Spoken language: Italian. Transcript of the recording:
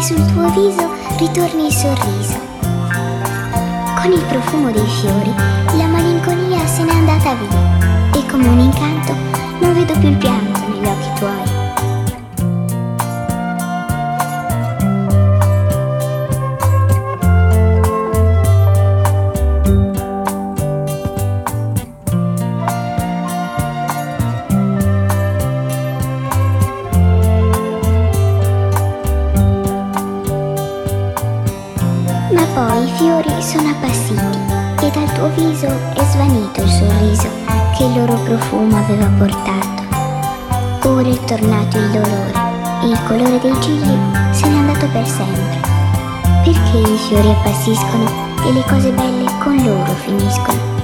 sul tuo viso ritorni il sorriso. Con il profumo dei fiori la malinconia se n'è andata via e come un incanto non vedo più il pianto negli occhi tuoi. Ma poi i fiori sono appassiti e dal tuo viso è svanito il sorriso che il loro profumo aveva portato. Ora è tornato il dolore e il colore dei gigli se n'è andato per sempre. Perché i fiori appassiscono e le cose belle con loro finiscono?